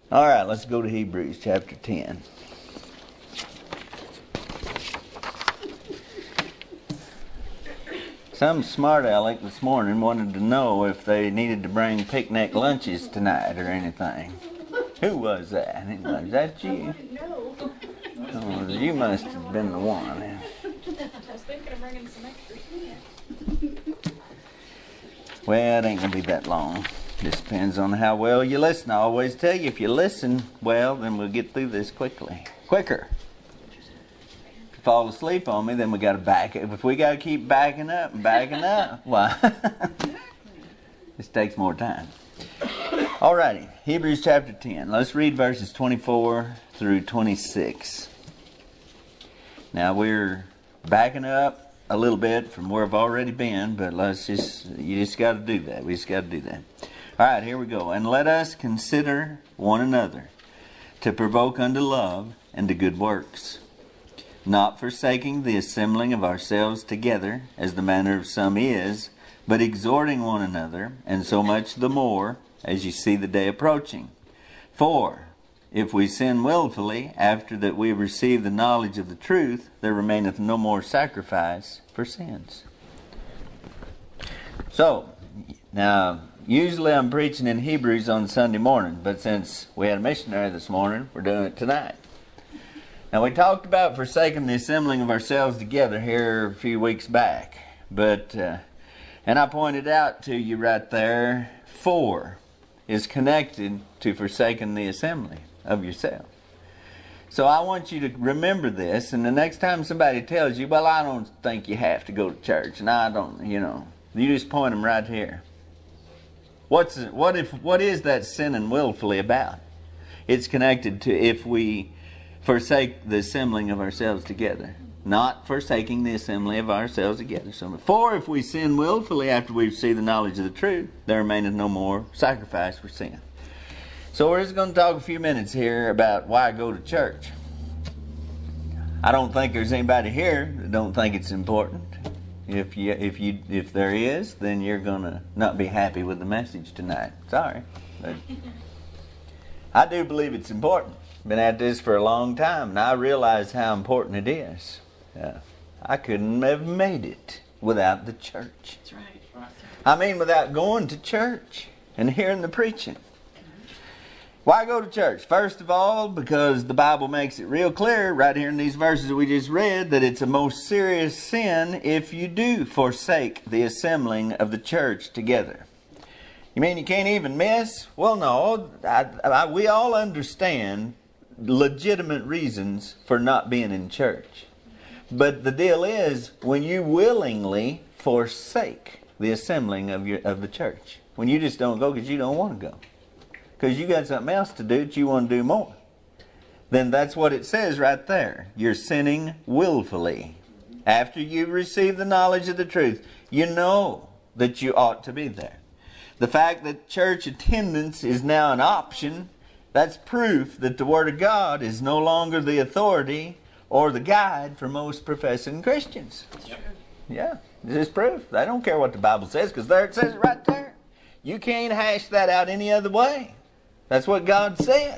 All right, let's go to Hebrews chapter 10. Some smart aleck this morning wanted to know if they needed to bring picnic lunches tonight or anything. Who was that? Was that you? No. Oh, you must have been the one. I was thinking of bringing some extra snacks. Well, it ain't going to be that long. Just depends on how well you listen. I always tell you, if you listen well, then we'll get through this quicker. If you fall asleep on me, then we got to back it. If we got to keep backing up and backing up, why? This takes more time. Alrighty, Hebrews chapter 10. Let's read verses 24 through 26. Now we're backing up a little bit from where I've already been, but you just got to do that. We just got to do that. Alright, here we go. And let us consider one another to provoke unto love and to good works, not forsaking the assembling of ourselves together, as the manner of some is, but exhorting one another, and so much the more, as you see the day approaching. For if we sin willfully, after that we have received the knowledge of the truth, there remaineth no more sacrifice for sins. So, now, usually I'm preaching in Hebrews on Sunday morning, but since we had a missionary this morning, we're doing it tonight. Now, we talked about forsaking the assembling of ourselves together here a few weeks back, and I pointed out to you right there, 4 is connected to forsaking the assembly of yourself. So I want you to remember this, and the next time somebody tells you, well, I don't think you have to go to church, and I don't, you just point them right here. What is that sinning willfully about? It's connected to if we forsake the assembling of ourselves together. Not forsaking the assembly of ourselves together. So, for if we sin willfully after we receive the knowledge of the truth, there remaineth no more sacrifice for sin. So we're just going to talk a few minutes here about why go to church. I don't think there's anybody here that don't think it's important. If there is, then you're going to not be happy with the message tonight. Sorry. But I do believe it's important. Been at this for a long time, and I realize how important it is. I couldn't have made it without the church. That's right. I mean, without going to church and hearing the preaching. Why go to church? First of all, because the Bible makes it real clear right here in these verses we just read that it's a most serious sin if you do forsake the assembling of the church together. You mean you can't even miss? Well, no. We all understand legitimate reasons for not being in church. But the deal is, when you willingly forsake the assembling of the church, when you just don't go because you don't want to go, because you got something else to do that you want to do more, then that's what it says right there. You're sinning willfully. After you receive the knowledge of the truth, you know that you ought to be there. The fact that church attendance is now an option, that's proof that the Word of God is no longer the authority or the guide for most professing Christians. Yep. Yeah, this is proof. They don't care what the Bible says, because there it says it right there. You can't hash that out any other way. That's what God said.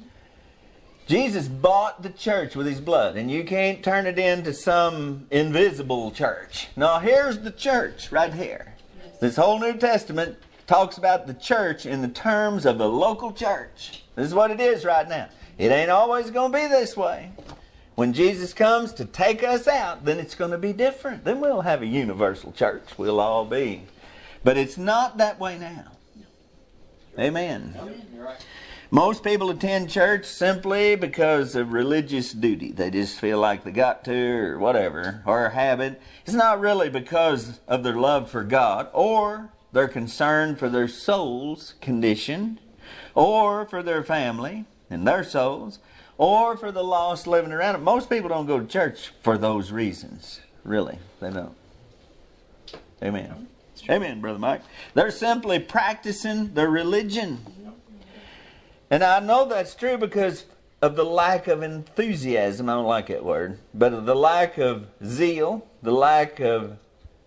Jesus bought the church with His blood, and you can't turn it into some invisible church. No, here's the church right here. This whole New Testament talks about the church in the terms of a local church. This is what it is right now. It ain't always going to be this way. When Jesus comes to take us out, then it's going to be different. Then we'll have a universal church. We'll all be. But it's not that way now. Amen. You're right. Most people attend church simply because of religious duty. They just feel like they got to, or whatever, or a habit. It's not really because of their love for God, or their concern for their soul's condition, or for their family and their souls, or for the lost living around them. Most people don't go to church for those reasons. Really, they don't. Amen. Amen, Brother Mike. They're simply practicing their religion. And I know that's true because of the lack of enthusiasm. I don't like that word. But of the lack of zeal, the lack of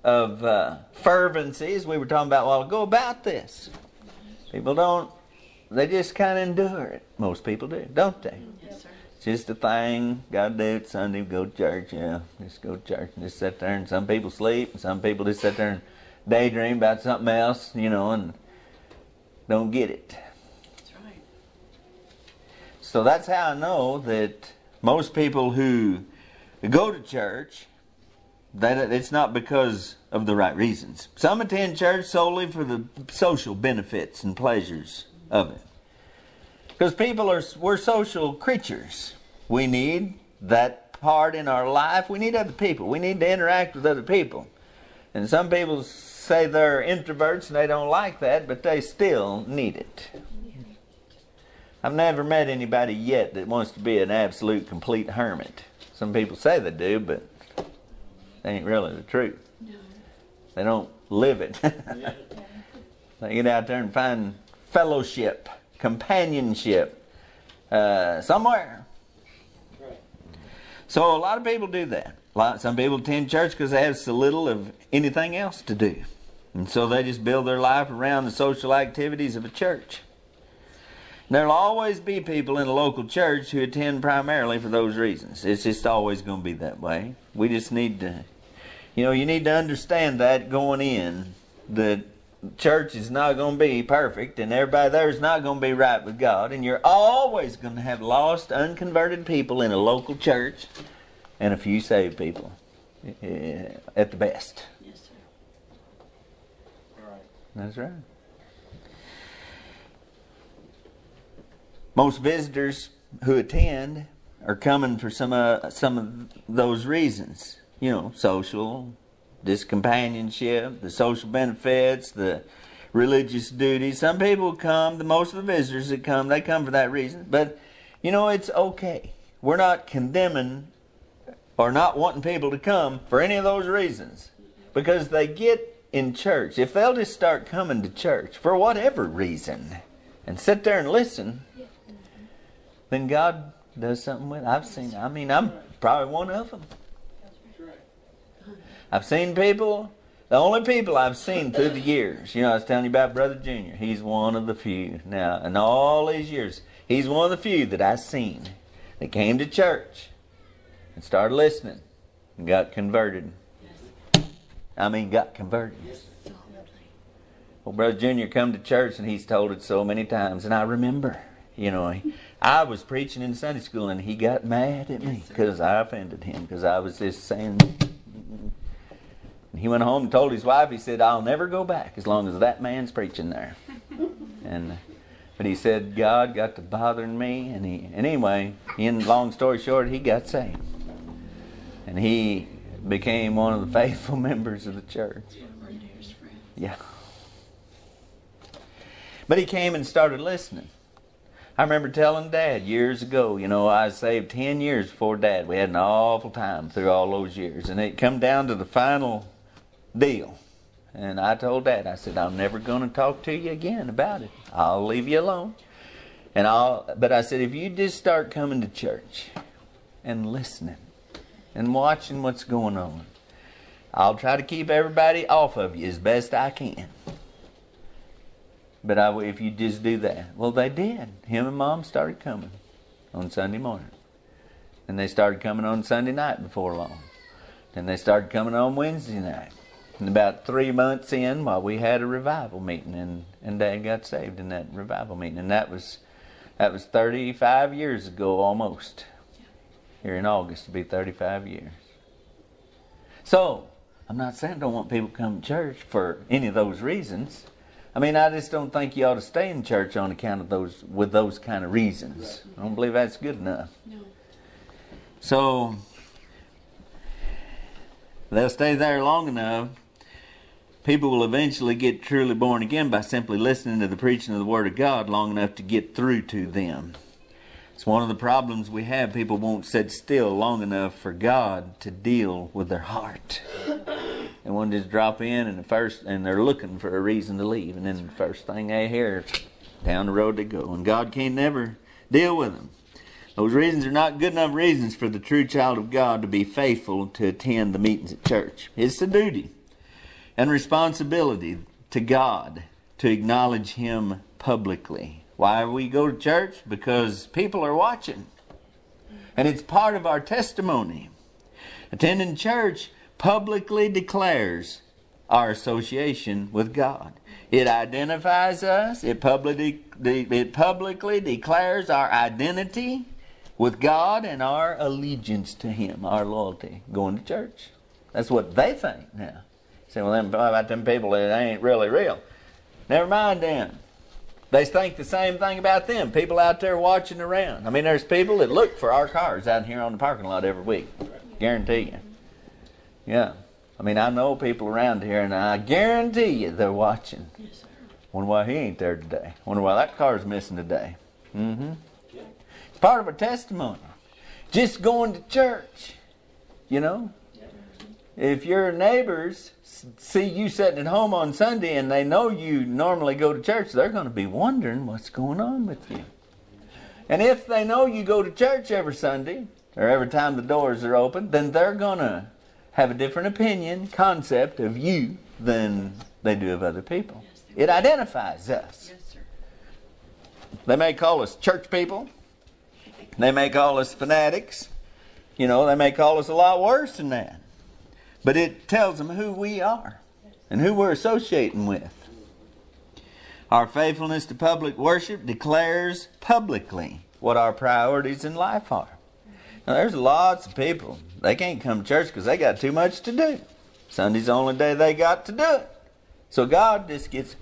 fervency, as we were talking about a while ago, about this. People don't they just kind of endure it. Most people do, don't they? Yes, sir. It's just a thing. Got to do it Sunday, go to church. Yeah, just go to church and just sit there. And some people sleep, and some people just sit there and daydream about something else, and don't get it. That's right. So that's how I know that most people who go to church, that it's not because of the right reasons. Some attend church solely for the social benefits and pleasures of it. Because we're social creatures. We need that part in our life. We need other people. We need to interact with other people. And some people say they're introverts and they don't like that, but they still need it. I've never met anybody yet that wants to be an absolute, complete hermit. Some people say they do, but they ain't really the truth. No. They don't live it. They get out there and find fellowship, companionship, somewhere. So a lot of people do that. Some people attend church because they have so little of anything else to do. And so they just build their life around the social activities of a church. There'll always be people in a local church who attend primarily for those reasons. It's just always going to be that way. We just need to, you need to understand that going in, that church is not going to be perfect and everybody there is not going to be right with God. And you're always going to have lost, unconverted people in a local church and a few saved people at the best. Yes, sir. Right. That's right. Most visitors who attend are coming for some of those reasons. Social, this companionship, the social benefits, the religious duties. Some people come, most of the visitors that come, they come for that reason. But, it's okay. We're not condemning or not wanting people to come for any of those reasons. Because they get in church. If they'll just start coming to church for whatever reason and sit there and listen, then God does something with it. I'm probably one of them. I've seen people, the only people I've seen through the years, I was telling you about Brother Junior. He's one of the few. Now, in all these years, he's one of the few that I've seen that came to church and started listening and got converted. Got converted. Well, Brother Junior come to church and he's told it so many times. And I remember, I was preaching in Sunday school and he got mad at me because I offended him because I was just saying. And he went home and told his wife, he said, I'll never go back as long as that man's preaching there. But he said, God got to bothering me. And anyway, long story short, he got saved. And he became one of the faithful members of the church. Yeah. But he came and started listening. I remember telling Dad years ago, I was saved 10 years before Dad. We had an awful time through all those years. And it come down to the final deal. And I told Dad, I said, I'm never going to talk to you again about it. I'll leave you alone. But I said, if you just start coming to church and listening and watching what's going on, I'll try to keep everybody off of you as best I can. But if you just do that. Well, they did. Him and Mom started coming on Sunday morning. And they started coming on Sunday night before long. Then they started coming on Wednesday night. And about 3 months in, we had a revival meeting. And Dad got saved in that revival meeting. And that was 35 years ago almost. Here in August, it'll be 35 years. So, I'm not saying I don't want people to come to church for any of those reasons. I just don't think you ought to stay in church on account of those kind of reasons. I don't believe that's good enough. No. So, they'll stay there long enough. People will eventually get truly born again by simply listening to the preaching of the Word of God long enough to get through to them. It's one of the problems we have. People won't sit still long enough for God to deal with their heart. They want to just drop in and they're looking for a reason to leave. And then the first thing they hear, down the road they go. And God can't never deal with them. Those reasons are not good enough reasons for the true child of God to be faithful to attend the meetings at church. It's a duty and responsibility to God to acknowledge Him publicly Why we go to church? Because people are watching. And it's part of our testimony. Attending church publicly declares our association with God. It identifies us. It publicly declares our identity with God and our allegiance to Him, our loyalty. Going to church. That's what they think now. You say, well, then, about them people that ain't really real. Never mind them. They think the same thing about them. People out there watching around. I mean, there's people that look for our cars out here on the parking lot every week. Guarantee you. Yeah. I mean, I know people around here, and I guarantee you they're watching. Yes, sir. Wonder why he ain't there today. Wonder why that car's missing today. It's part of our testimony. Just going to church. You know? If your neighbors see you sitting at home on Sunday and they know you normally go to church, they're going to be wondering what's going on with you. And if they know you go to church every Sunday, or every time the doors are open, then they're going to have a different opinion, concept of you than they do of other people. It identifies us. Yes, sir. They may call us church people. They may call us fanatics. You know, they may call us a lot worse than that. But it tells them who we are and who we're associating with. Our faithfulness to public worship declares publicly what our priorities in life are. Now, there's lots of people, they can't come to church because they got too much to do. Sunday's the only day they got to do it. So God just gets...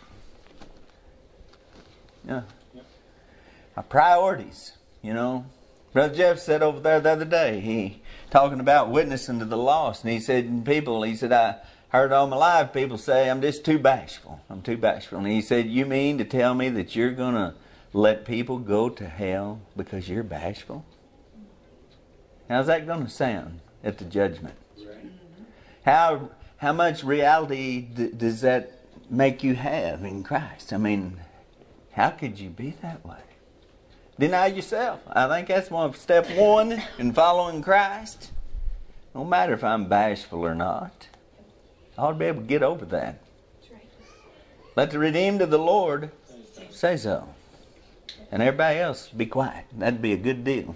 Our priorities, you know. Brother Jeff said over there the other day, he talking about witnessing to the lost, and he said, I heard all my life people say, I'm just too bashful. I'm too bashful. And he said, you mean to tell me that you're going to let people go to hell because you're bashful? How's that going to sound at the judgment? How much reality does that make you have in Christ? I mean, how could you be that way? Deny yourself. I think that's step one in following Christ. No matter if I'm bashful or not. I ought to be able to get over that. Let the redeemed of the Lord say so. And everybody else be quiet. That'd be a good deal.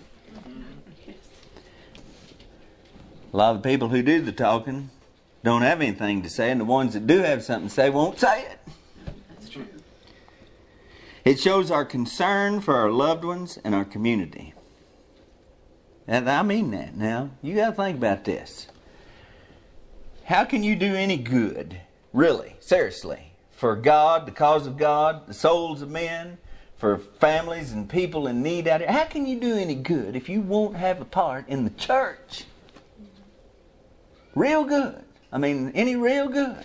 A lot of the people who do the talking don't have anything to say, and the ones that do have something to say won't say it. That's true. It shows our concern for our loved ones and our community. And I mean that now. You got to think about this. How can you do any good, really, seriously, for God, the cause of God, the souls of men, for families and people in need out here? How can you do any good if you won't have a part in the church? Real good. I mean, any real good.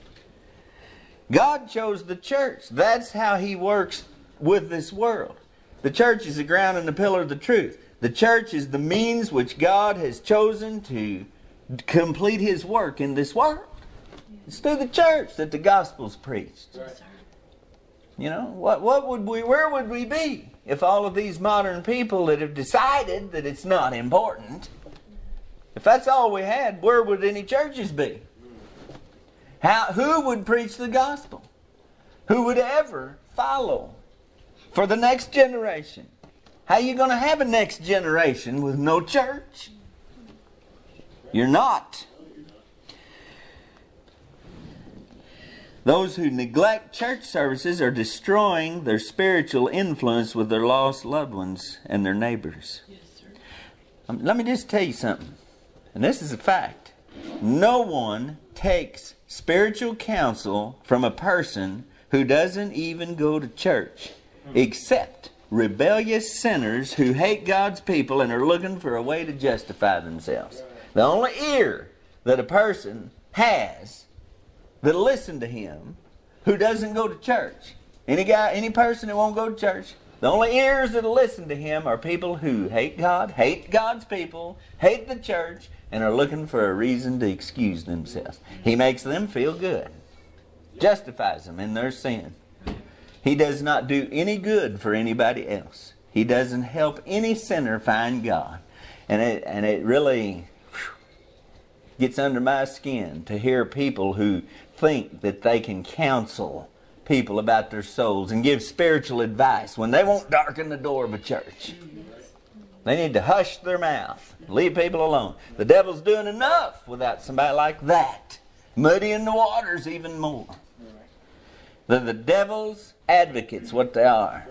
God chose the church. That's how He works with this world. The church is the ground and the pillar of the truth. The church is the means which God has chosen to complete His work in this world. It's through the church that the gospel's preached. Yes, sir. You know, where would we be if all of these modern people that have decided that it's not important, if that's all we had, where would any churches be? Who would preach the gospel? Who would ever follow for the next generation? How are you going to have a next generation with no church? You're not. Those who neglect church services are destroying their spiritual influence with their lost loved ones and their neighbors. Yes, sir. Let me just tell you something. And this is a fact. No one takes spiritual counsel from a person who doesn't even go to church, except rebellious sinners who hate God's people and are looking for a way to justify themselves. The only ear that a person has that'll listen to him who doesn't go to church, any person that won't go to church, the only ears that'll listen to him are people who hate God, hate God's people, hate the church, and are looking for a reason to excuse themselves. He makes them feel good. Justifies them in their sin. He does not do any good for anybody else. He doesn't help any sinner find God. And it really gets under my skin to hear people who think that they can counsel people about their souls and give spiritual advice when they won't darken the door of a church. They need to hush their mouth, leave people alone. The devil's doing enough without somebody like that, muddying the waters even more. They're the devil's advocates, what they are.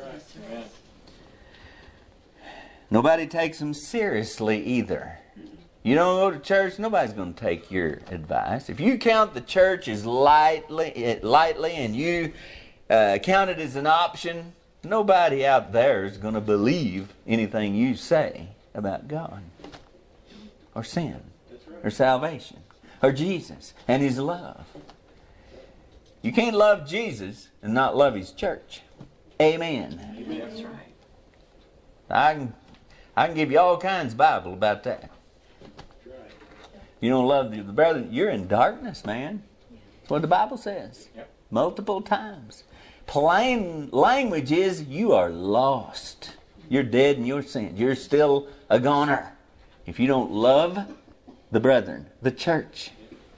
Nobody takes them seriously either. You don't go to church, nobody's going to take your advice. If you count the church as lightly and you count it as an option, nobody out there is going to believe anything you say about God or sin or salvation or Jesus and His love. You can't love Jesus and not love His church. Amen. Amen. That's right. I can give you all kinds of Bible about that. You don't love the brother, you're in darkness, man. That's what the Bible says. Yep. Multiple times. Plain language is you are lost. You're dead in your sins. You're still a goner if you don't love the brethren, the church.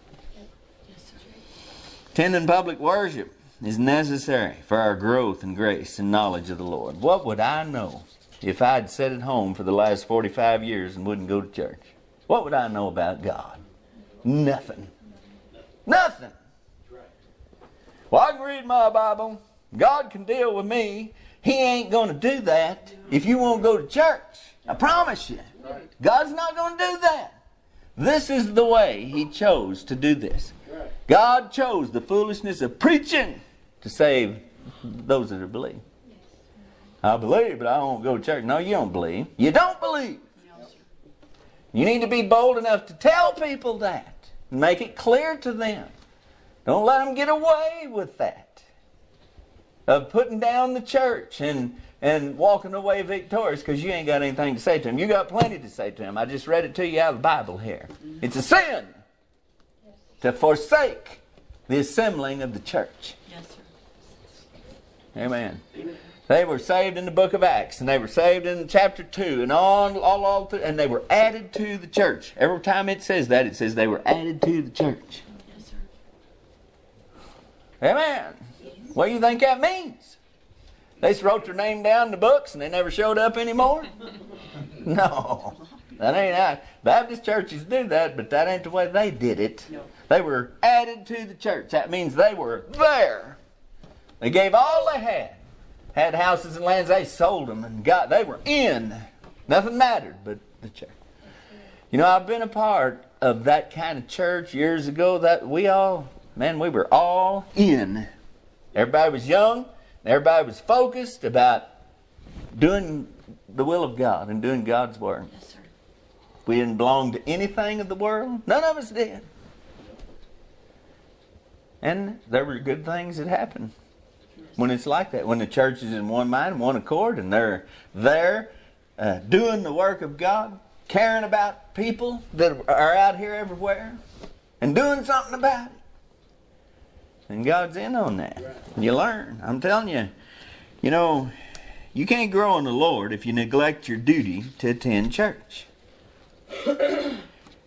Attending public worship is necessary for our growth in grace and knowledge of the Lord. What would I know if I'd sat at home for the last 45 years and wouldn't go to church? What would I know about God? Nothing. Nothing. Well, I can read my Bible. God can deal with me. He ain't going to do that if you won't go to church. I promise you. God's not going to do that. This is the way He chose to do this. God chose the foolishness of preaching to save those that believe. I believe, but I won't go to church. No, you don't believe. You don't believe. You need to be bold enough to tell people that and make it clear to them. Don't let them get away with that. Of putting down the church and walking away victorious because you ain't got anything to say to them. You got plenty to say to them. I just read it to you out of the Bible here. It's a sin to forsake the assembling of the church. Yes, sir. Amen. They were saved in the book of Acts, and they were saved in chapter 2, and all through, and they were added to the church. Every time it says that, it says they were added to the church. Yes, sir. Amen. What do you think that means? They just wrote their name down in the books, and they never showed up anymore? No. That ain't how. Baptist churches do that, but that ain't the way they did it. No. They were added to the church. That means they were there. They gave all they had houses and lands, they sold them, and they were in. Nothing mattered but the church. You know, I've been a part of that kind of church years ago that we were all in. Everybody was young, everybody was focused about doing the will of God and doing God's work. Yes, sir. We didn't belong to anything of the world. None of us did. And there were good things that happened when it's like that. When the church is in one mind, one accord, and they're there doing the work of God, caring about people that are out here everywhere, and doing something about it. And God's in on that. You learn. I'm telling you, you can't grow in the Lord if you neglect your duty to attend church. Amen.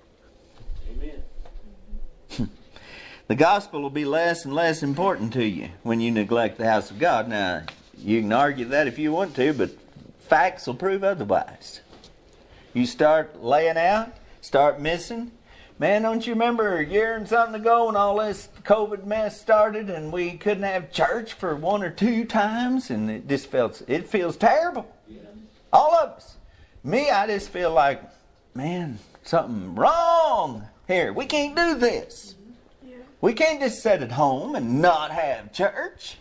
The gospel will be less and less important to you when you neglect the house of God. Now, you can argue that if you want to, but facts will prove otherwise. You start laying out, start missing. Man, don't you remember a year and something ago when all this COVID mess started and we couldn't have church for 1 or 2 times? And it feels terrible. Yeah. All of us. Me, I just feel like, man, something wrong here. We can't do this. We can't just sit at home and not have church.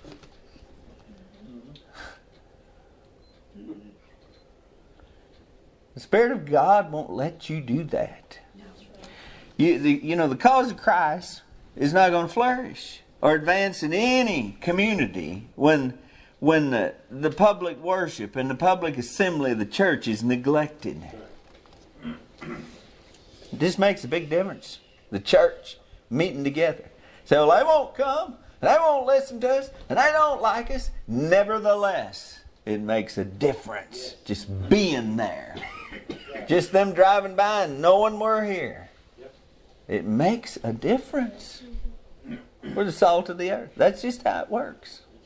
The Spirit of God won't let you do that. The cause of Christ is not going to flourish or advance in any community when the public worship and the public assembly of the church is neglected. This makes a big difference. The church meeting together. So they won't come, and they won't listen to us, and they don't like us. Nevertheless, it makes a difference just being there. Just them driving by and knowing we're here. It makes a difference. We're the salt of the earth. That's just how it works.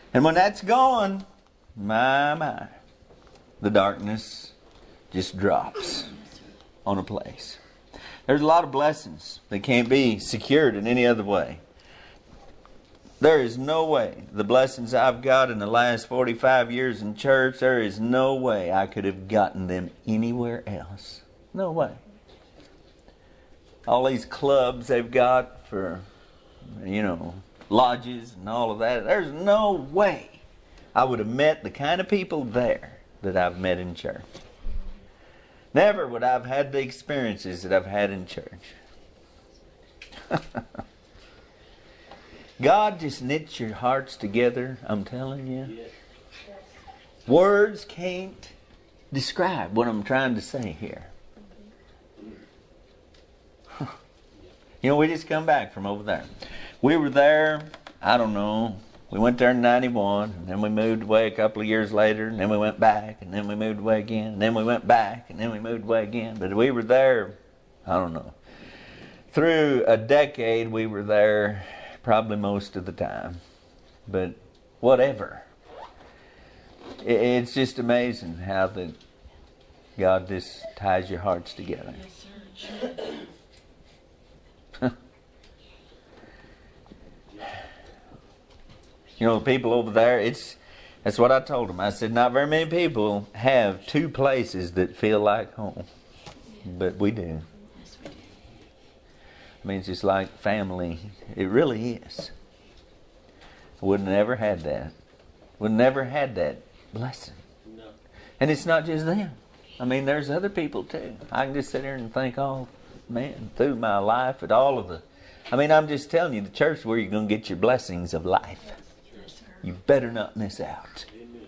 And when that's gone, my, the darkness just drops on a place. There's a lot of blessings that can't be secured in any other way. There is no way the blessings I've got in the last 45 years in church, there is no way I could have gotten them anywhere else. No way. All these clubs they've got for, lodges and all of that, there's no way I would have met the kind of people there that I've met in church. Never would I have had the experiences that I've had in church. God just knits your hearts together, I'm telling you. Words can't describe what I'm trying to say here. We just come back from over there. We were there, I don't know, we went there in 91, and then we moved away a couple of years later, and then we went back, and then we moved away again, and then we went back, and then we moved away again. But we were there, I don't know, through a decade we were there probably most of the time. But whatever. It's just amazing how that God just ties your hearts together. The people over there, that's what I told them. I said, not very many people have two places that feel like home. But we do. It's just like family. It really is. Would never had that. Would never had that blessing. No. And it's not just them. There's other people too. I can just sit here and think, oh man, through my life at all of the... I'm just telling you, the church is where you're going to get your blessings of life. You better not miss out.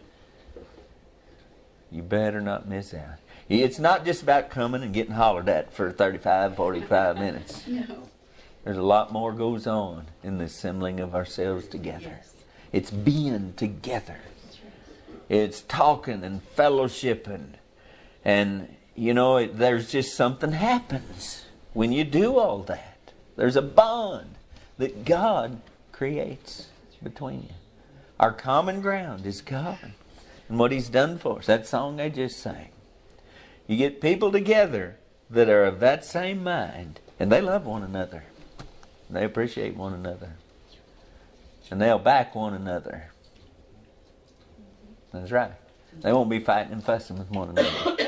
You better not miss out. It's not just about coming and getting hollered at for 35, 45 minutes. No. There's a lot more goes on in the assembling of ourselves together. Yes. It's being together. It's talking and fellowshipping. And, there's just something happens when you do all that. There's a bond that God creates between you. Our common ground is God and what He's done for us. That song I just sang. You get people together that are of that same mind, and they love one another. They appreciate one another. And they'll back one another. That's right. They won't be fighting and fussing with one another.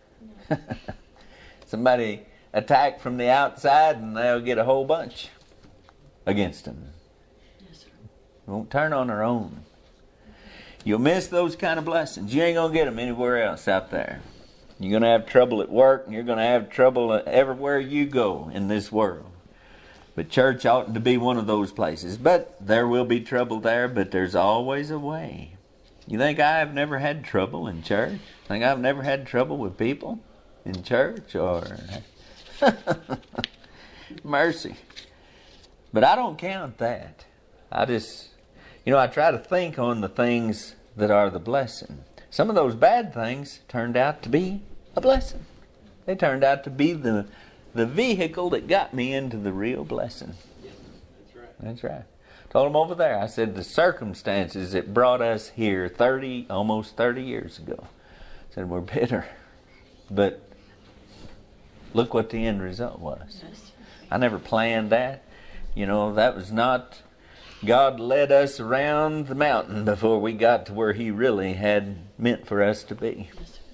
Somebody attack from the outside and they'll get a whole bunch against them. Won't turn on their own. You'll miss those kind of blessings. You ain't going to get them anywhere else out there. You're going to have trouble at work, and you're going to have trouble everywhere you go in this world. But church oughtn't to be one of those places. But there will be trouble there, but there's always a way. You think I've never had trouble in church? Think I've never had trouble with people in church? Or mercy. But I don't count that. I just... I try to think on the things that are the blessing. Some of those bad things turned out to be a blessing. They turned out to be the vehicle that got me into the real blessing. Yeah, that's right. That's right. Told them over there, I said the circumstances that brought us here almost 30 years ago, I said we're bitter. But look what the end result was. I never planned that. That was not... God led us around the mountain before we got to where He really had meant for us to be.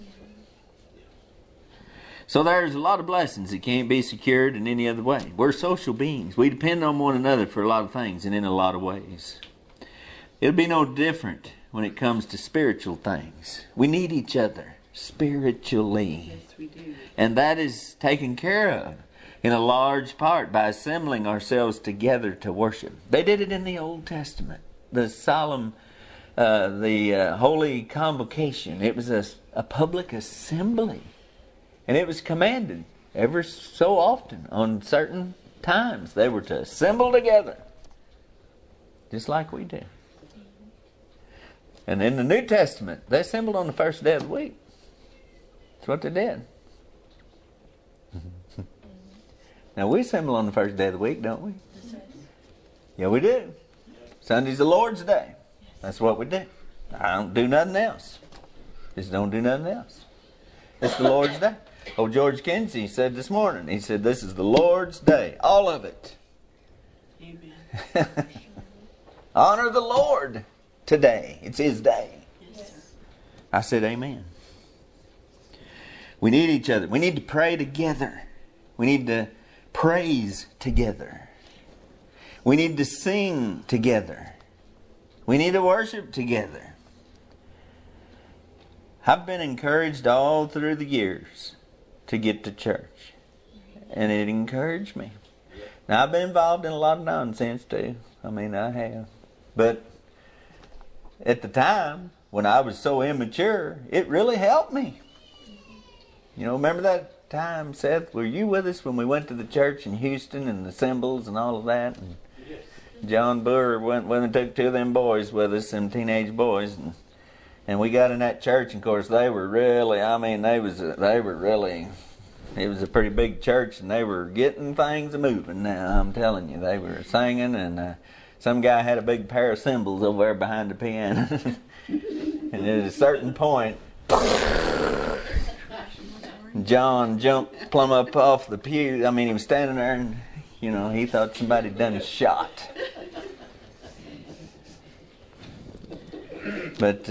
So there's a lot of blessings that can't be secured in any other way. We're social beings. We depend on one another for a lot of things and in a lot of ways. It'll be no different when it comes to spiritual things. We need each other spiritually. Yes, we do. And that is taken care of in a large part by assembling ourselves together to worship. They did it in the Old Testament. The solemn, holy convocation. It was a public assembly. And it was commanded ever so often on certain times. They were to assemble together. Just like we do. And in the New Testament, they assembled on the first day of the week. That's what they did. Now we assemble on the first day of the week, don't we? Yeah, we do. Sunday's the Lord's Day. That's what we do. I don't do nothing else. Just don't do nothing else. It's the Lord's day. Old George Kinsey said this morning, he said, this is the Lord's day. All of it. Amen. Honor the Lord today. It's His day. Yes, sir. I said amen. We need each other. We need to pray together. We need to praise together. We need to sing together. We need to worship together. I've been encouraged all through the years to get to church. And it encouraged me. Now, I've been involved in a lot of nonsense too. I mean, I have. But at the time, when I was so immature, it really helped me. You know, remember that time, Seth? Were you with us when we went to the church in Houston and the cymbals and all of that? And John Boer went and took two of them boys with us, them teenage boys, and we got in that church. And of course, they were really. It was a pretty big church, and they were getting things moving. Now I'm telling you, they were singing, and some guy had a big pair of cymbals over there behind the piano, and at a certain point, John jumped plumb up off the pew. I mean, he was standing there, and he thought somebody done a shot. But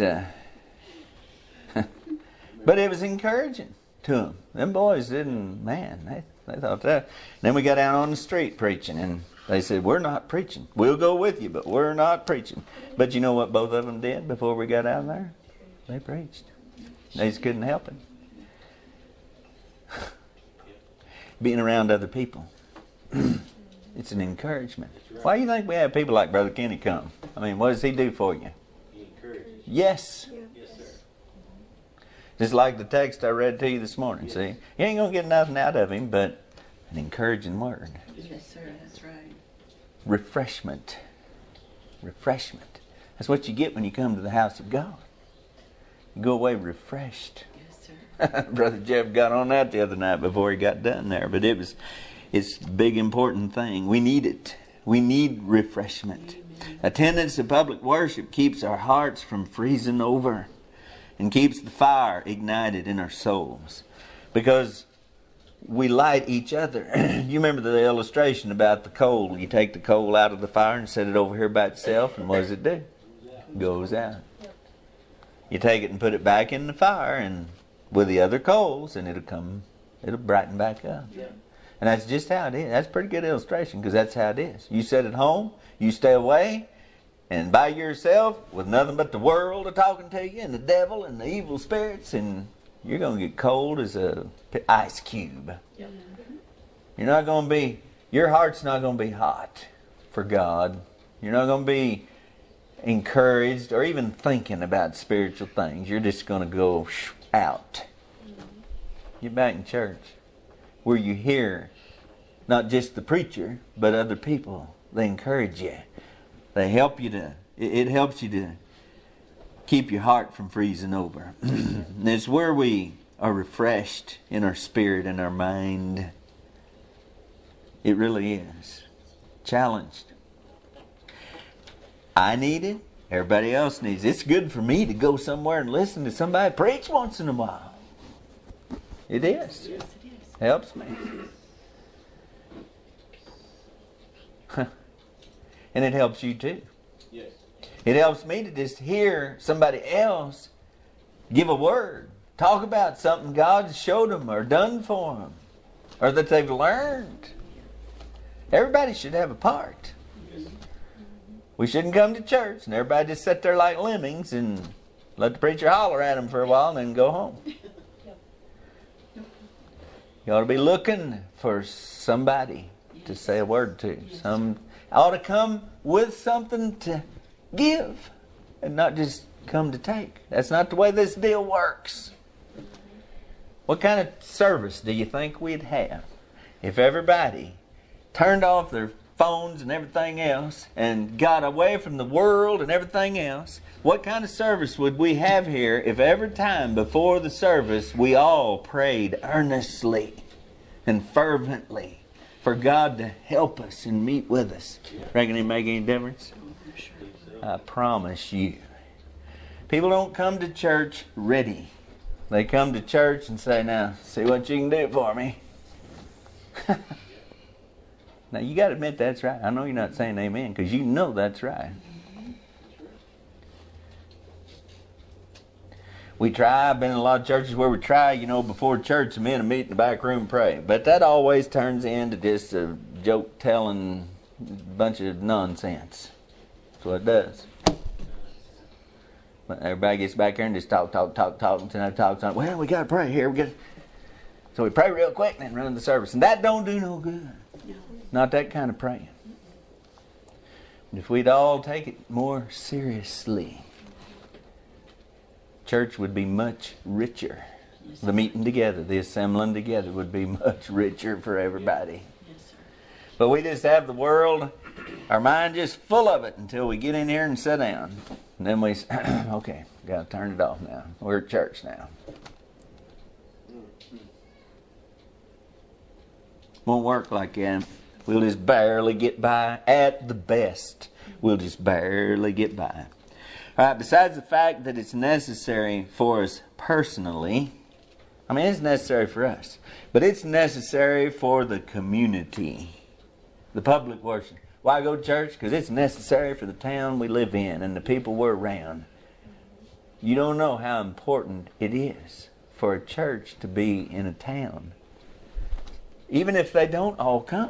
it was encouraging to them. Them boys didn't, man, they thought that. Then we got out on the street preaching, and they said, we're not preaching. We'll go with you, but we're not preaching. But you know what both of them did before we got out of there? They preached. They just couldn't help it. Being around other people. It's an encouragement. Why do you think we have people like Brother Kenny come? I mean, what does he do for you? He encourages. Yes. Yes, sir. Just like the text I read to you this morning. Yes. See, you ain't going to get nothing out of him but an encouraging word. Yes, sir. That's right. Refreshment. Refreshment. That's what you get when you come to the house of God. You go away refreshed. Yes, sir. Brother Jeff got on that the other night before he got done there. But it's a big important thing. We need it. We need refreshment. Amen. Attendance to public worship keeps our hearts from freezing over and keeps the fire ignited in our souls. Because we light each other. You remember the illustration about the coal. You take the coal out of the fire and set it over here by itself, and what does it do? It goes out. You take it and put it back in the fire and with the other coals, and it'll brighten back up. Yeah. And that's just how it is. That's a pretty good illustration, because that's how it is. You sit at home, you stay away, and by yourself with nothing but the world a-talking to you, and the devil and the evil spirits, and you're going to get cold as a ice cube. Yep. Your heart's not going to be hot for God. You're not going to be encouraged or even thinking about spiritual things. You're just going to go out. Get back in church where you hear not just the preacher, but other people. They encourage you. They help you it helps you to keep your heart from freezing over. And it's where we are refreshed in our spirit and our mind. It really is. Challenged. I need it. Everybody else needs it. It's good for me to go somewhere and listen to somebody preach once in a while. It is. Yes, it is. Helps me. And it helps you too. Yes. It helps me to just hear somebody else give a word. Talk about something God showed them or done for them. Or that they've learned. Everybody should have a part. We shouldn't come to church and everybody just sit there like lemmings and let the preacher holler at them for a while and then go home. You ought to be looking for somebody to say a word to. Some ought to come with something to give and not just come to take. That's not the way this deal works. What kind of service do you think we'd have if everybody turned off their phones and everything else and got away from the world and everything else? What kind of service would we have here if every time before the service we all prayed earnestly and fervently for God to help us and meet with us? Reckon it make any difference? Oh, I'm sure. I promise you. People don't come to church ready. They come to church and say, now, see what you can do for me. Now, you got to admit that's right. I know you're not saying amen because you know that's right. We try. I've been in a lot of churches where we try, before church, the men will meet in the back room and pray. But that always turns into just a joke-telling bunch of nonsense. That's what it does. But everybody gets back there and just talk, talk. Well, we got to pray here. So we pray real quick and then run the service. And that don't do no good. No. Not that kind of praying. If we'd all take it more seriously, church would be much richer. The meeting together, the assembling together would be much richer for everybody. Yes, sir. But we just have the world, our mind just full of it until we get in here and sit down. And then we say, okay, got to turn it off now. We're at church now. Won't work like that. We'll just barely get by. At the best, we'll just barely get by. All right, besides the fact that it's necessary for us personally, it's necessary for us, but it's necessary for the community, the public worship. Why go to church? Because it's necessary for the town we live in and the people we're around. You don't know how important it is for a church to be in a town, even if they don't all come.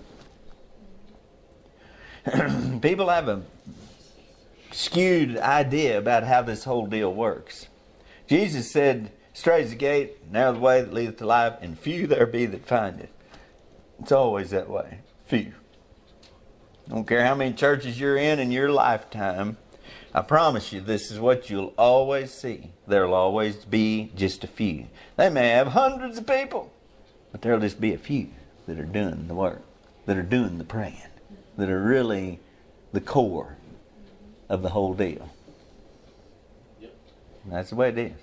People have a skewed idea about how this whole deal works. Jesus said, straight is the gate, narrow the way that leadeth to life, and few there be that find it. It's always that way. Few. Don't care how many churches you're in your lifetime, I promise you this is what you'll always see. There'll always be just a few. They may have hundreds of people, but there'll just be a few that are doing the work, that are doing the praying, that are really the core of the whole deal. Yep. That's the way it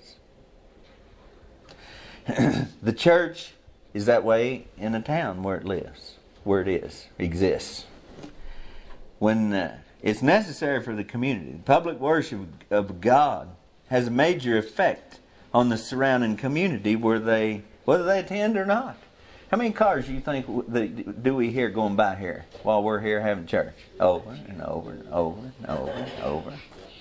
is. The church is that way in a town where it lives, where it exists. When it's necessary for the community, the public worship of God has a major effect on the surrounding community whether they attend or not. How many cars do you think do we hear going by here while we're here having church? Over and over and over and over and over.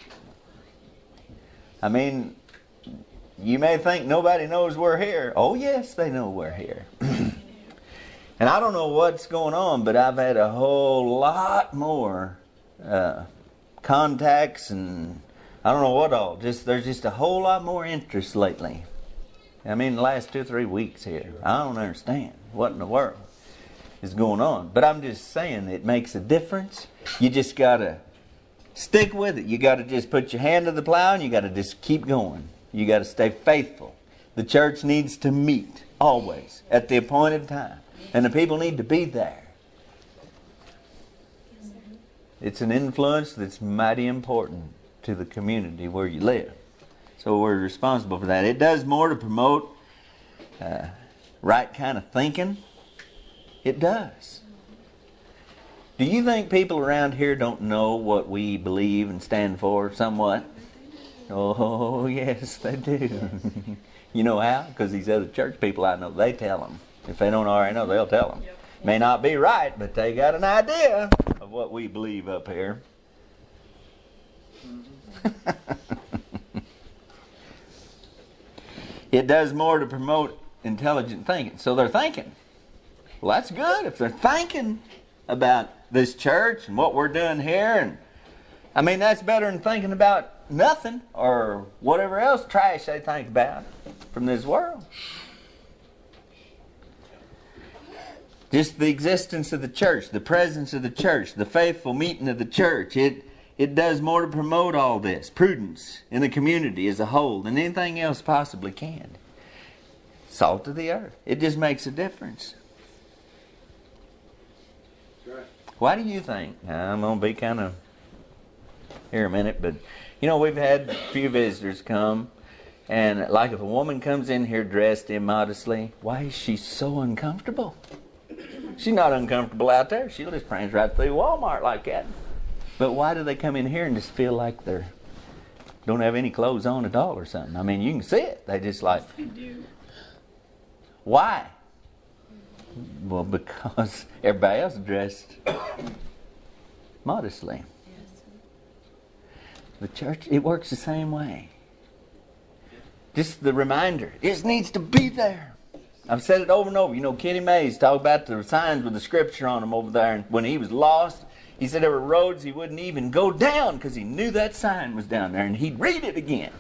You may think nobody knows we're here. Oh yes, they know we're here. And I don't know what's going on, but I've had a whole lot more contacts and I don't know what all. There's just a whole lot more interest lately. The last 2 or 3 weeks here. I don't understand what in the world is going on. But I'm just saying it makes a difference. You just got to stick with it. You got to just put your hand to the plow and you got to just keep going. You got to stay faithful. The church needs to meet always at the appointed time. And the people need to be there. It's an influence that's mighty important to the community where you live. So we're responsible for that. It does more to promote right kind of thinking. It does. Do you think people around here don't know what we believe and stand for somewhat? Oh, yes, they do. You know how? Because these other church people I know, they tell them. If they don't already know, they'll tell them. May not be right, but they got an idea of what we believe up here. It does more to promote intelligent thinking. So they're thinking. Well, that's good if they're thinking about this church and what we're doing here. And that's better than thinking about nothing or whatever else trash they think about from this world. Just the existence of the church, the presence of the church, the faithful meeting of the church. It does more to promote all this. Prudence in the community as a whole than anything else possibly can. Salt of the earth. It just makes a difference. Right. Why do you think? I'm going to be kind of here a minute, but we've had a few visitors come, and like if a woman comes in here dressed immodestly, why is she so uncomfortable? She's not uncomfortable out there. She'll just prance right through Walmart like that. But why do they come in here and just feel like they're don't have any clothes on at all or something? I mean, you can see it. They just like, They do. why? Well, because everybody else is dressed modestly. Yes. The church, it works the same way. Just the reminder, it just needs to be there. I've said it over and over. You know, Kenny Mays talked about the signs with the scripture on them over there. And when he was lost, he said there were roads he wouldn't even go down because he knew that sign was down there, and he'd read it again.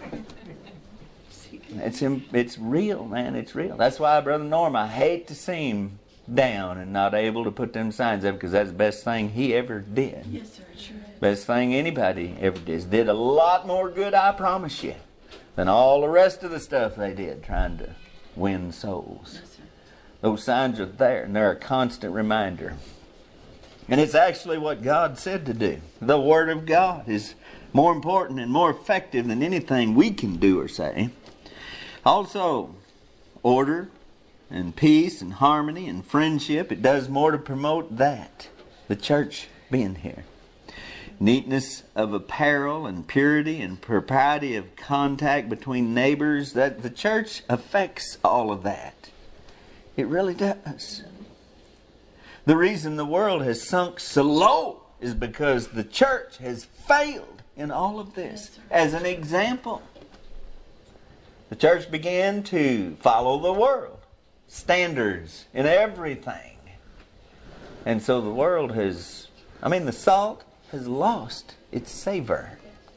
It's real, man. It's real. That's why, Brother Norm, I hate to see him down and not able to put them signs up, because that's the best thing he ever did. Yes, sir. It sure is. Best thing anybody ever did. Did a lot more good, I promise you, than all the rest of the stuff they did trying to win souls. Yes, sir. Those signs are there, and they're a constant reminder. And it's actually what God said to do. The Word of God is more important and more effective than anything we can do or say. Also, order and peace and harmony and friendship. It does more to promote that. The church being here. Neatness of apparel and purity and propriety of contact between neighbors. That the church affects all of that. It really does. The reason the world has sunk so low is because the church has failed in all of this. As an example, the church began to follow the world, standards in everything. And so the world has, the salt has lost its savor.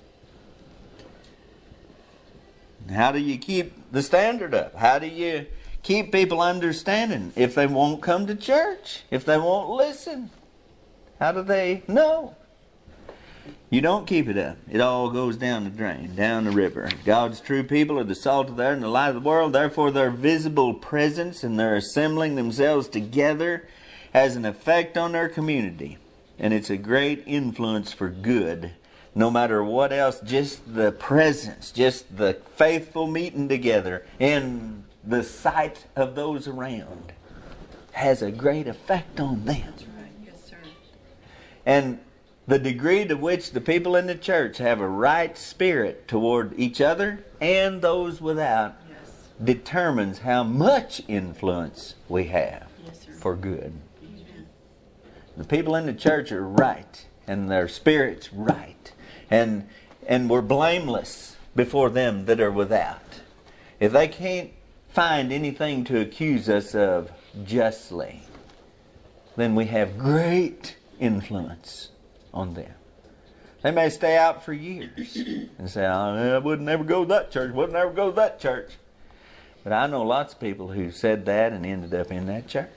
How do you keep the standard up? How do you keep people understanding if they won't come to church? If they won't listen? How do they know? You don't keep it up. It all goes down the drain, down the river. God's true people are the salt of the earth and the light of the world. Therefore, their visible presence and their assembling themselves together has an effect on their community. And it's a great influence for good. No matter what else, just the presence, just the faithful meeting together in the sight of those around has a great effect on them. That's right. Yes, sir. And the degree to which the people in the church have a right spirit toward each other and those without Yes. determines how much influence we have Yes, sir. for good. Amen. The people in the church are right, and their spirit's right, and we're blameless before them that are without. If they can't find anything to accuse us of justly, then we have great influence on them. They may stay out for years and say, I wouldn't ever go to that church, wouldn't ever go to that church. But I know lots of people who said that and ended up in that church.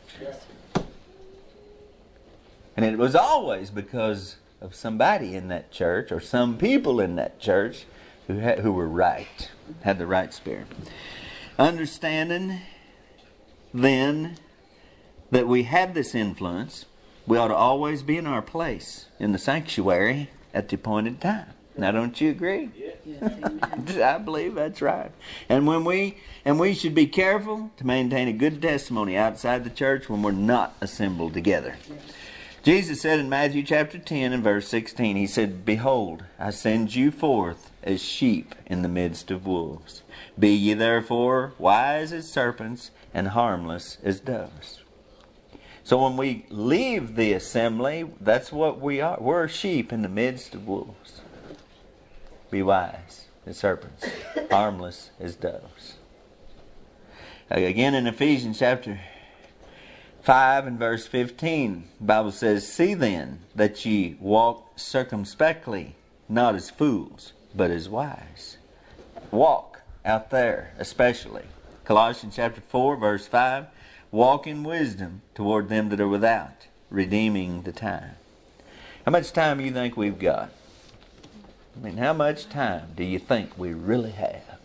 And it was always because of somebody in that church or some people in that church who were right, had the right spirit. Understanding then that we have this influence, we ought to always be in our place in the sanctuary at the appointed time. Now, don't you agree? Yes, amen. I believe that's right. And we should be careful to maintain a good testimony outside the church when we're not assembled together. Jesus said in Matthew chapter 10 and verse 16, He said, Behold, I send you forth as sheep in the midst of wolves. Be ye therefore wise as serpents and harmless as doves. So when we leave the assembly, that's what we are. We're sheep in the midst of wolves. Be wise as serpents, harmless as doves. Again in Ephesians chapter 5 and verse 15, the Bible says, See then that ye walk circumspectly, not as fools, but as wise. Walk out there especially. Colossians chapter 4 verse 5, Walk in wisdom toward them that are without, redeeming the time. How much time do you think we've got? How much time do you think we really have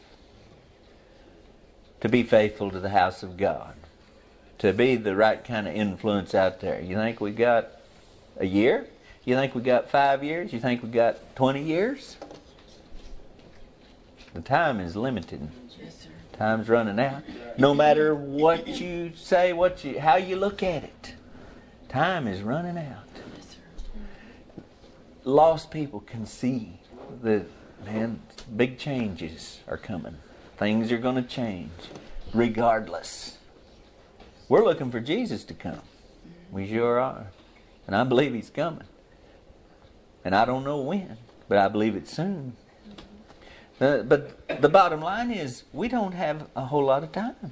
to be faithful to the house of God? To be the right kind of influence out there? You think we got a year? You think we got 5 years? You think we got 20 years? The time is limited. Yes, sir. Time's running out. No matter what you say, how you look at it, time is running out. Yes, sir. lost people can see that, man, big changes are coming. Things are going to change regardless. We're looking for Jesus to come. We sure are. And I believe He's coming. And I don't know when, but I believe it's soon. But the bottom line is, we don't have a whole lot of time.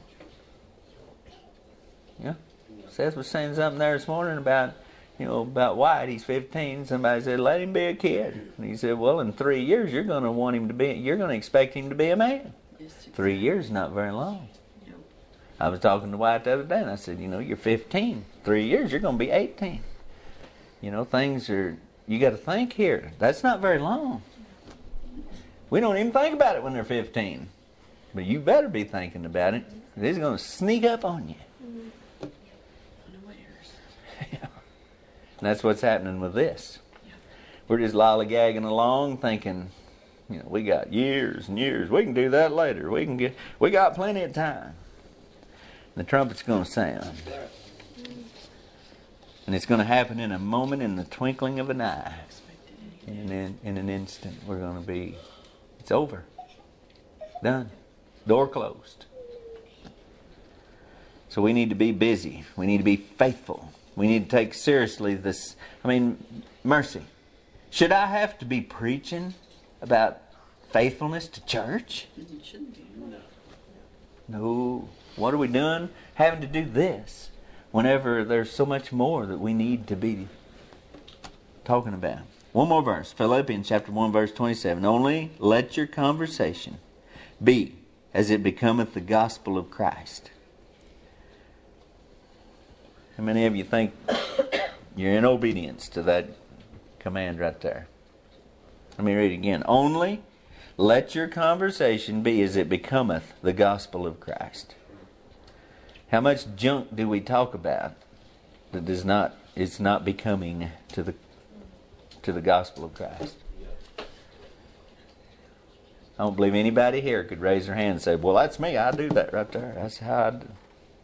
Yeah. Seth was saying something there this morning about White. He's 15. Somebody said, let him be a kid. And he said, well, in 3 years, you're going to expect him to be a man. 3 years is not very long. I was talking to White the other day, and I said, you're 15. 3 years, you're going to be 18. Things are, you got to think here. That's not very long. We don't even think about it when they're 15. But you better be thinking about it. It's going to sneak up on you. Yeah. And that's what's happening with this. We're just lollygagging along thinking, we got years and years. We can do that later. We got plenty of time. The trumpet's going to sound. And it's going to happen in a moment, in the twinkling of an eye. And then in an instant, we're going to be, it's over. Done. Door closed. So we need to be busy. We need to be faithful. We need to take seriously this, mercy. Should I have to be preaching about faithfulness to church? It shouldn't be. No. What are we doing? Having to do this whenever there's so much more that we need to be talking about. One more verse. Philippians chapter 1 verse 27. Only let your conversation be as it becometh the gospel of Christ. How many of you think you're in obedience to that command right there? Let me read it again. Only let your conversation be as it becometh the gospel of Christ. How much junk do we talk about that is not becoming to the gospel of Christ? I don't believe anybody here could raise their hand and say, well, that's me. I do that right there. That's how I do.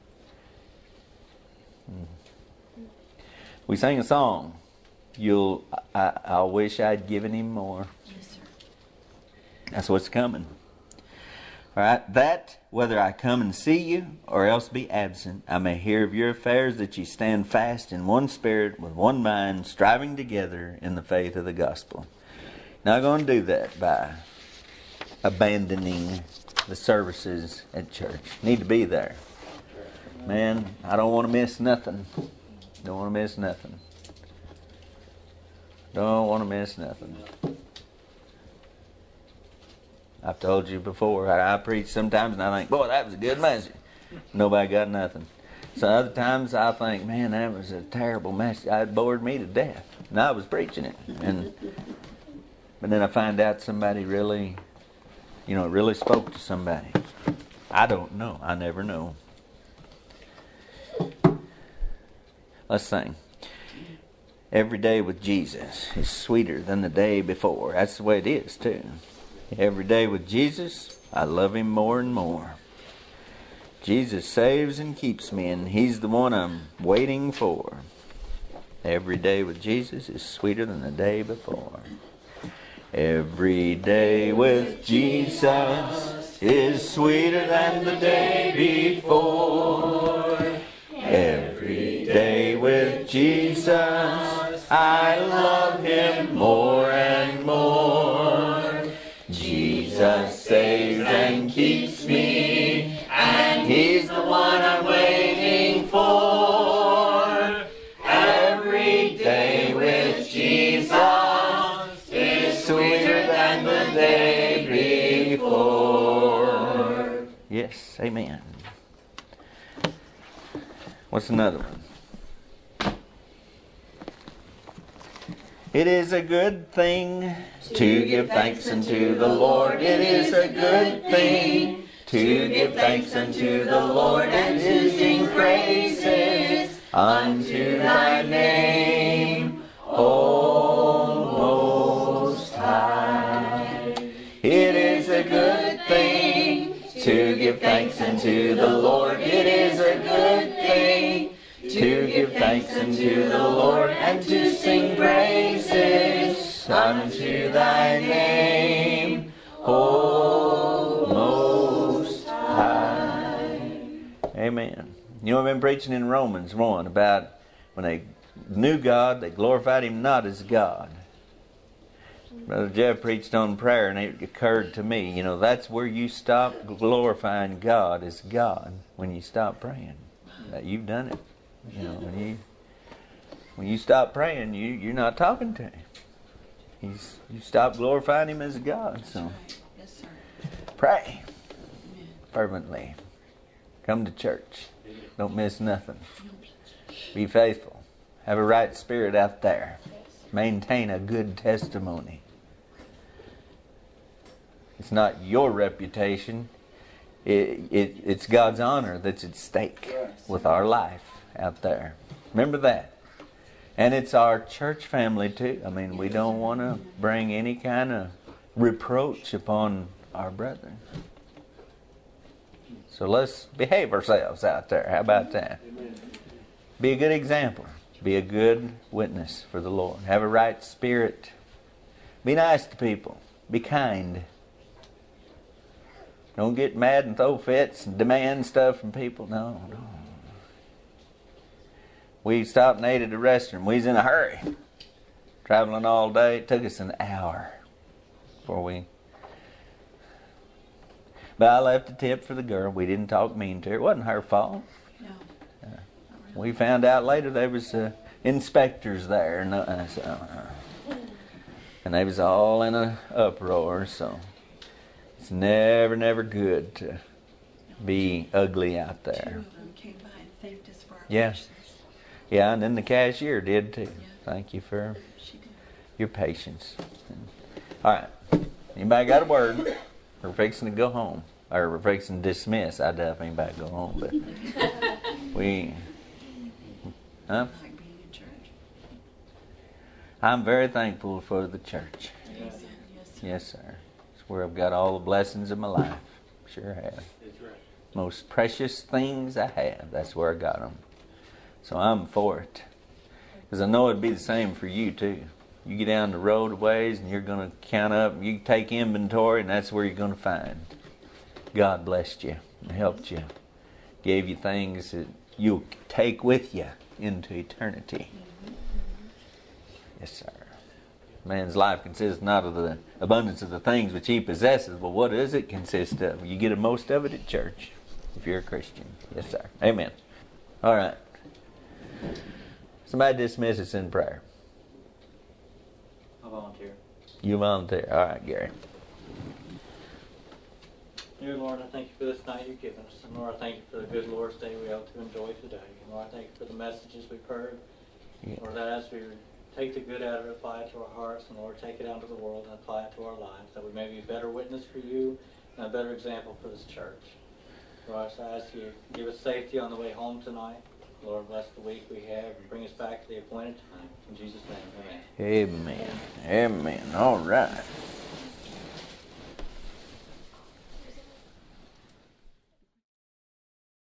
We sang a song. I wish I'd given him more. Yes, sir. That's what's coming. All right, that whether I come and see you or else be absent, I may hear of your affairs, that ye stand fast in one spirit, with one mind, striving together in the faith of the gospel. Not going to do that by abandoning the services at church. Need to be there. Man, I don't want to miss nothing. Don't want to miss nothing. Don't want to miss nothing. I've told you before, I preach sometimes and I think, boy, that was a good message. Nobody got nothing. So other times I think, man, that was a terrible message. It bored me to death. And I was preaching it. But then I find out somebody really, it really spoke to somebody. I don't know. I never know. Let's sing. Every day with Jesus is sweeter than the day before. That's the way it is, too. Every day with Jesus, I love Him more and more. Jesus saves and keeps me, and He's the one I'm waiting for. Every day with Jesus is sweeter than the day before. Every day with Jesus is sweeter than the day before. Every day with Jesus, I love Him more and more. Jesus saves and keeps me, and He's the one I'm waiting for. Every day with Jesus is sweeter than the day before. Yes, amen. What's another one? It is a good thing to give thanks unto the Lord. It is a good thing to give thanks unto the Lord, and to sing praises unto Thy name, O Most High. It is a good thing to give thanks unto the Lord. It is a good thing to give thanks unto the Lord, and to sing praises unto thy name, O Most High. Amen. You know, I've been preaching in Romans 1 about when they knew God, they glorified Him not as God. Brother Jeff preached on prayer, and it occurred to me, you know, that's where you stop glorifying God as God, when you stop praying. That you've done it. You know, when you stop praying, you're not talking to Him. You stop glorifying Him as God. So Yes, sir. pray fervently. Come to church. Don't miss nothing. Be faithful. Have a right spirit out there. Maintain a good testimony. It's not your reputation. It's God's honor that's at stake with our life out there. Remember that. And it's our church family too. I mean, we don't want to bring any kind of reproach upon our brethren. So let's behave ourselves out there. How about that? Be a good example. Be a good witness for the Lord. Have a right spirit. Be nice to people. Be kind. Don't get mad and throw fits and demand stuff from people. No. We stopped and ate at a restaurant. We was in a hurry. Traveling all day. It took us an hour before we... But I left a tip for the girl. We didn't talk mean to her. It wasn't her fault. No. We found out later there was inspectors there. And they was all in an uproar. So it's never good to be ugly out there. 2 of them came by and thanked us for our Yeah. patience. Yeah, and then the cashier did too. Yeah. Thank you for She did. your patience. All right. Anybody got a word? We're fixing to go home. Or we're fixing to dismiss. I doubt if anybody go home, but we... Huh? Like being in church. I'm very thankful for the church. Amen. Yes, sir. Yes, sir. It's where I've got all the blessings of my life. Sure have. That's right. Most precious things I have. That's where I got them. So I'm for it. Because I know it'd be the same for you too. You get down the road a ways and you're going to count up. You take inventory and that's where you're going to find. God blessed you and helped you. Gave you things that you'll take with you into eternity. Yes, sir. Man's life consists not of the abundance of the things which he possesses, but what does it consist of? You get most of it at church if you're a Christian. Yes, sir. Amen. All right. Somebody dismiss us in prayer. I'll volunteer. You volunteer. All right, Gary. Dear Lord, I thank you for this night you've given us. And Lord, I thank you for the good Lord's Day we able to enjoy today. And Lord, I thank you for the messages we've heard. Yeah. Lord, that as we take the good out of it, apply it to our hearts, and Lord, take it out into the world and apply it to our lives, that we may be a better witness for you and a better example for this church. Lord, I ask you to give us safety on the way home tonight. Lord, bless the week we have and bring us back to the appointed time. In Jesus' name, amen. Amen. Amen. All right.